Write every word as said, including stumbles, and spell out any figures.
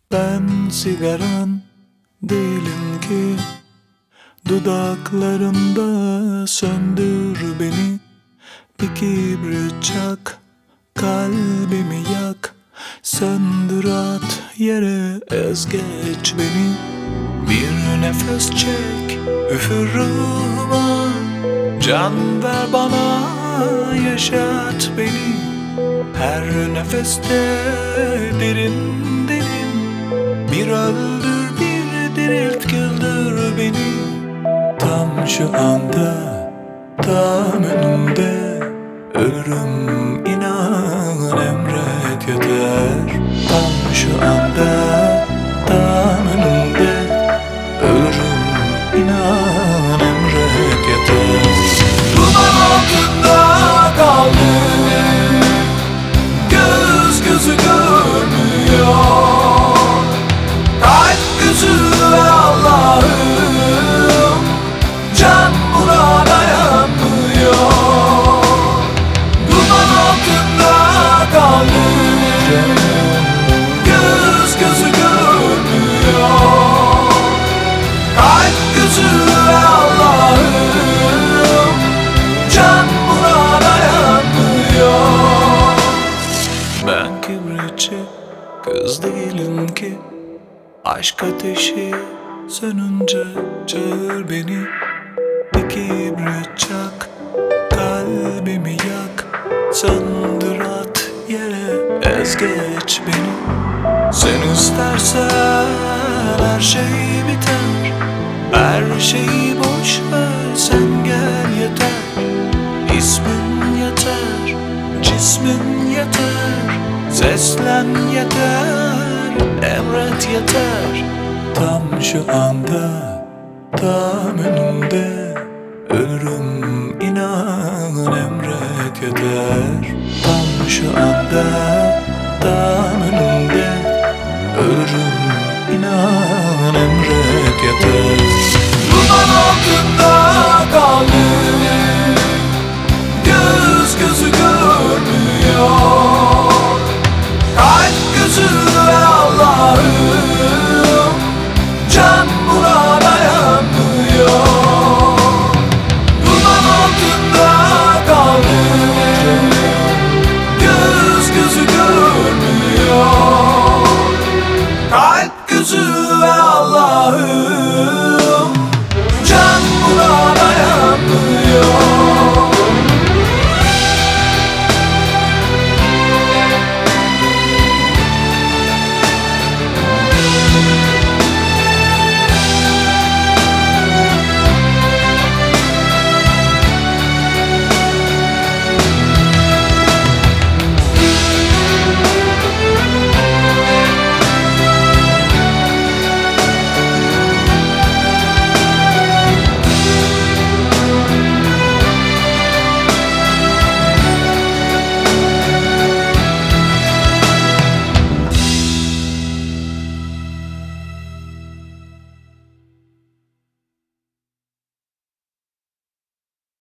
Ben sigaran değilim ki, dudaklarımda söndür beni. Bir kibrit çak, kalbimi yak, söndür at yere, ez geç beni. Bir nefes çek, üfür ruhuma, can ver bana, yaşat beni. Her nefeste derin derin, bir öldür bir dirilt, güldür beni. Tam şu anda, tam önümde, ölürüm inan, emret yeter. Tam şu anda, tam önümde, ölürüm inan, emret yeter. Duman altında kaldım, göz gözü görmüyor, kalp gözü Allah'ım, can buna dayanmıyor. Duman altında kaldım, göz gözü görmüyor, kalp gözü Allah'ım, can buna dayanmıyor. Ben kibritçi kız değilim ki, aşk ateşi sönünce çağır beni. Bir kibrit çak, kalbimi yak, söndür at yere, ez geç beni. Sen istersen her şey biter, her şeyi boş ver, sen gel yeter. İsmin yeter, cismin yeter, seslen yeter, emret yeter. Tam şu anda, tam önümde, ölürüm inan, emret yeter. Tam şu anda, tam